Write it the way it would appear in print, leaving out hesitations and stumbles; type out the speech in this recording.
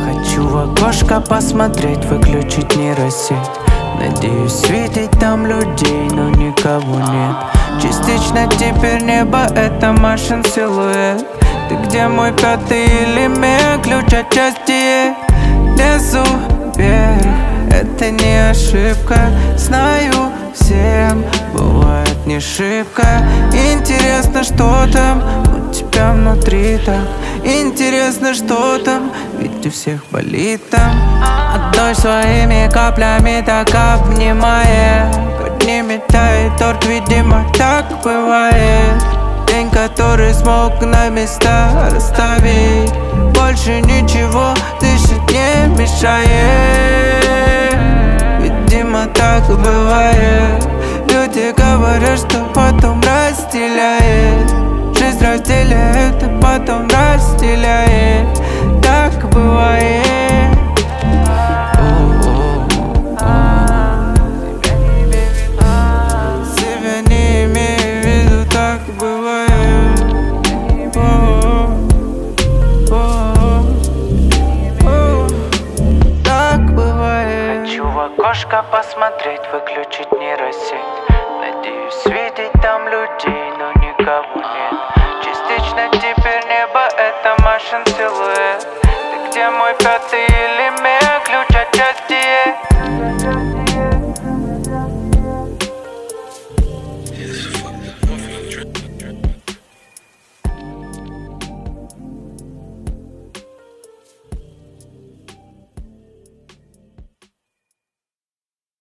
Хочу в окошко посмотреть, выключить нейросеть. Надеюсь видеть там людей, но никого нет. Частично теперь небо — это Машин силуэт. Ты где, мой пятый элемент, ключ от счастья? Лезу вверх, это не ошибка. Знаю, всем бывает не шибко. Интересно, что там у тебя внутри-то. Интересно, что там, ведь у всех болит там. Одной своими каплями так обнимая, поднимет тает торт, видимо, так бывает. День, который смог на места расставить. Больше ничего дышать не мешает. Видимо, так бывает. Люди говорят, что потом разделяет. Жизнь разделяет, а потом разделяет. Так бывает. Себя не имею в виду, так бывает. Так бывает. Хочу в окошко посмотреть, выключить нейросеть. Надеюсь видеть там людей, но никого нет. Частично теперь небо — это Машин силуэт. Ты где, мой пятый